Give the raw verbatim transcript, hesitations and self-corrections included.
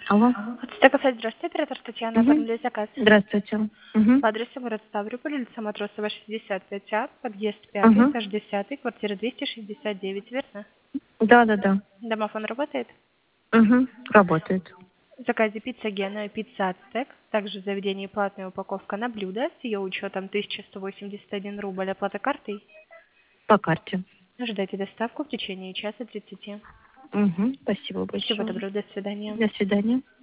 Алло. Ацтека сайт, здравствуйте, оператор Татьяна, Угу. оформляю заказ. Здравствуйте. Угу. По адресу город Ставрополь, улица Матросова, шестьдесят пять А, подъезд пятый, Угу. этаж десятый, квартира двести шестьдесят девять, верно? Да, да, да. Домофон работает? Угу. Работает. В заказе пицца Гена и пицца Ацтек. Также в заведении платная упаковка на блюдо с ее учетом тысяча сто восемьдесят один рубль, оплата картой. По карте. Ждайте доставку в течение часа тридцати. Угу. Спасибо Всего большое. доброго, до свидания. До свидания.